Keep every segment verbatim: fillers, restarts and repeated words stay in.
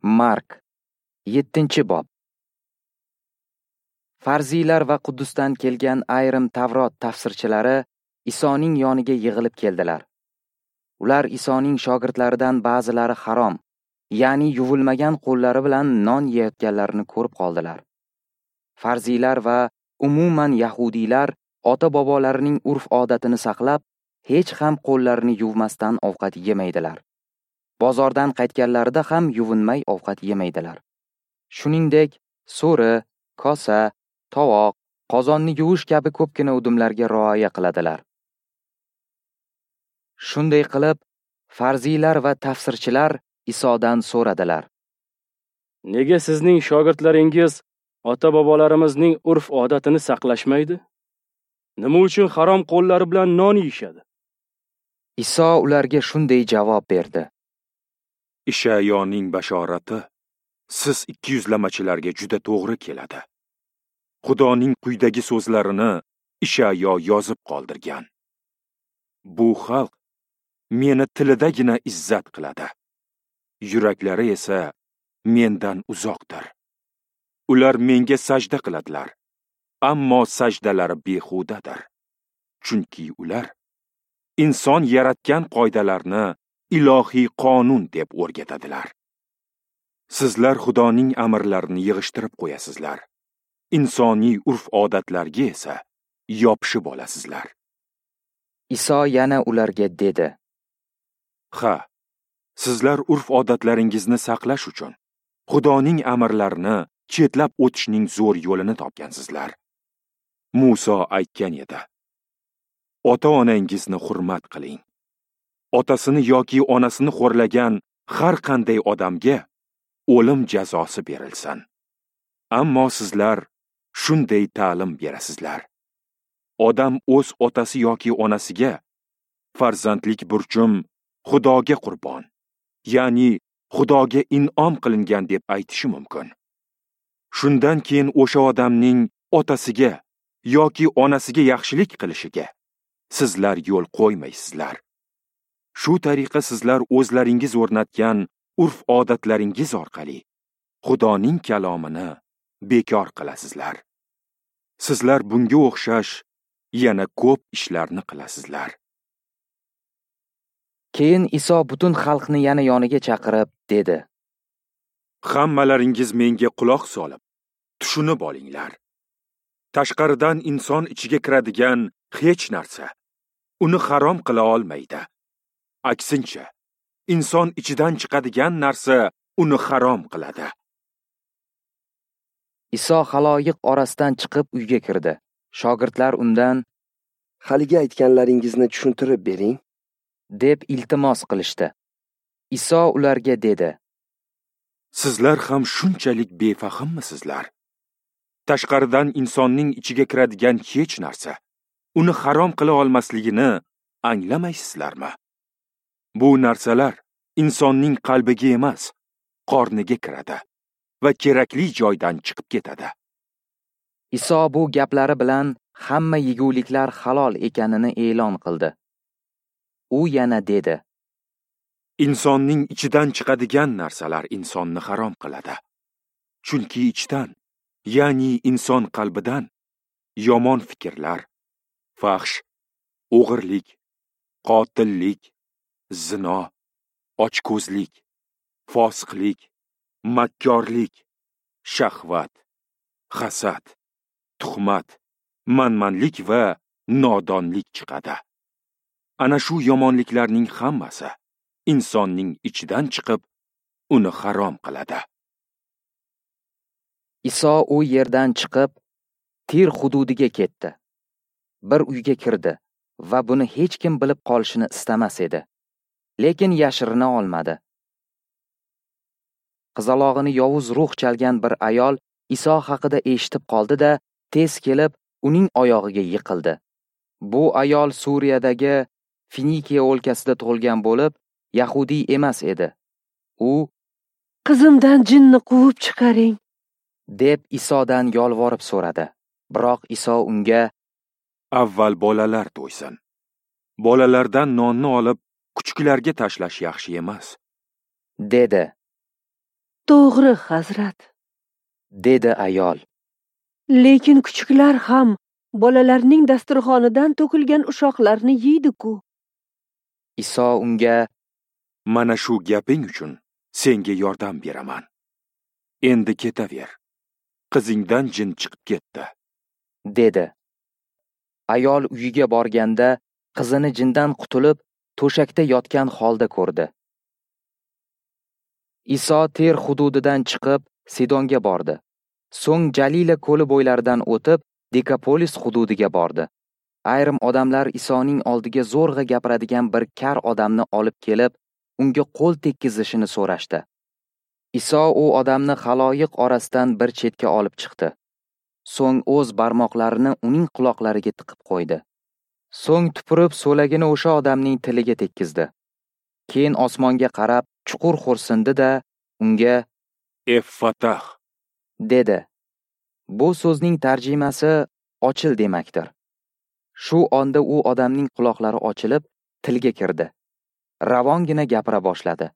Mark yettinchi bob. Farziylar va Quddusdan kelgan ayrim Tavrot tafsirchilari Isoning yoniga yig'ilib keldilar. Ular Isoning shogirdlaridan ba'zilari harom, ya'ni yuvilmagan qo'llari bilan non yeyotganlarini ko'rib qoldilar. Farziylar va umuman yahudiylar ota-bobolarining urf-odatini saqlab, hech ham qo'llarini yuvmasdan ovqat yemaydilar. Bozordan qaytganlarida ham yuvinmay ovqat yemaydilar. Shuningdek, so'ri, kosa, tovoq, qozonni yuvish kabi ko'pgina udumlarga rioya qiladilar. Shunday qilib, farziylar va tafsirchilar Isodan so'radilar: Nega sizning shogirdlaringiz ota-bobolarimizning urf-odatini saqlashmaydi? Nima uchun harom qo'llari bilan non yeyishadi? Iso ularga shunday javob berdi: Ishayoning bashorati siz ikkiyuzlamachilarga juda to'g'ri keladi. Xudoning quyidagi so'zlarini Ishayo yozib qoldirgan. Bu xalq meni tilidagina izzat qiladi. Yuraklari esa mendan uzoqdir. Ular menga sajda qiladilar, ammo sajdalari behudadir. Chunki ular inson yaratgan qoidalarni ilohiy qonun deb o'rgatadilar. Sizlar Xudoning amrlarini yig'ishtirib qo'yasizlar. Insoniy urf-odatlarga esa yopishib olasizlar. Iso yana ularga dedi: Ha, sizlar urf-odatlaringizni saqlash uchun Xudoning amrlarini chetlab o'tishning zo'r yo'lini topgansizlar. Muso aytgan edi: Ota-onangizni hurmat qiling. Otasini yoki onasini xo'rlagan har qanday odamga o'lim jazosi berilsin. Ammo sizlar shunday ta'lim berasizlar. Odam o'z otasi yoki onasiga farzandlik burchim Xudoga qurbon, ya'ni Xudoga in'om qilingan deb aytishi mumkin. Shundan keyin o'sha odamning otasiga yoki onasiga yaxshilik qilishiga sizlar yo'l qo'ymaysizlar. Shu tariqa sizlar o'zlaringiz o'rnatgan urf-odatlaringiz orqali Xudoning kalomini bekor qilasizlar. Sizlar bunga o'xshash yana ko'p ishlarni qilasizlar. Keyin Iso butun xalqni yana yoniga chaqirib dedi: Hammalaringiz menga quloq solib, tushunib olinglar. Tashqaridan inson ichiga kiradigan hech narsa uni harom qila olmaydi. Aksincha, inson ichidan chiqadigan narsa uni harom qiladi. Iso xaloyiq orasidan chiqib uyga kirdi. Shogirdlar undan: Haligi aytganlaringizni tushuntirib bering, deb iltimos qilishdi. Iso ularga dedi: Sizlar ham shunchalik befahimmisiz?lar? Tashqaridan insonning ichiga kiradigan hech narsa uni harom qila olmasligini anglamaysizlarmi? Bu narsalar insonning qalbiga emas, qorniga kiradi va kerakli joydan chiqib ketadi. Iso bu gaplari bilan hamma yeguliklar halol ekanini e'lon qildi. U yana dedi: Insonning ichidan chiqadigan narsalar insonni harom qiladi. Chunki ichdan, ya'ni inson qalbidan yomon fikrlar, fahsh, o'g'irlik, qotillik, zino, ochko'zlik, fosiqlik, makkorlik, shahvat, hasad, tuhmat, manmanlik va nodonlik chiqadi. Ana shu yomonliklarning hammasi insonning ichidan chiqib, uni harom qiladi. Iso u yerdan chiqib, Tir hududiga ketdi. Bir uyga kirdi va buni hech kim bilib qolishini istamas edi. Lekin yashirina olmadi. Qizalog'ini yovuz ruh chalgan bir ayol Iso haqida eshitib qoldi-da, tez kelib uning oyog'iga yiqildi. Bu ayol Suriyadagi Finikiya o'lkasida tug'ilgan bo'lib, Yahudiy emas edi. U: Qizimdan jinni quvib chiqaring, deb Isodan yolvorib so'radi. Biroq Iso unga: Avval bolalar to'ysin. Bolalardan nonni olib kuchuklarga tashlash yaxshi emas, dedi. To'g'ri, Hazrat. dedi ayol. Lekin kuchuklar ham bolalarning dasturxonidan to'kilgan ushoqlarni yeydi-ku. Iso unga: Mana shu gaping uchun senga yordam beraman. Endi ketaver. Qizingdan jin chiqib ketdi, dedi. Ayol uyiga borganda qizini jindan qutulib, to'shakda yotgan holda ko'rdi. Iso Ter hududidan chiqib Sidonga bordi. So'ng Jalila ko'li bo'ylaridan o'tib Dekapolis hududiga bordi. Ayrim odamlar Isoning oldiga zo'rg'a gapiradigan bir kar odamni olib kelib, unga qo'l tekkizishini so'rashdi. Iso u odamni xaloyiq orasidan bir chetga olib chiqdi. So'ng o'z barmoqlarini uning quloqlariga tiqib qo'ydi. So'ng tupurib so'lagini o'sha odamning tiliga tekkizdi. Keyin osmonga qarab chuqur xo'rsindi-da, unga Effatah dedi. Bu so'zning tarjimasi ochil demakdir. Shu onda u odamning quloqlari ochilib, tilga kirdi. Ravongina gapira boshladi.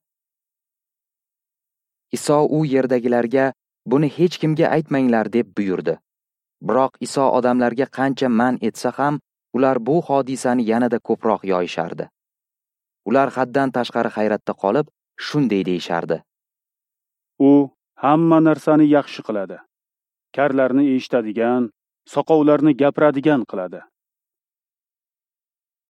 Iso u yerdagilarga buni hech kimga aytmanglar deb buyurdi. Biroq Iso odamlarga qancha man etsa ham, ular bu hodisani yanada ko'proq yoyishardi. Ular haddan tashqari hayratda qolib, shunday deyishardi. U hamma narsani yaxshi qiladi. Karlarni eshitadigan, soqovlarni gapiradigan qiladi.